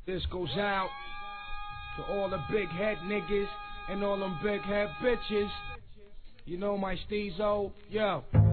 This goes out to all the big head niggas and all them big head bitches. You know my Steezo? Yo.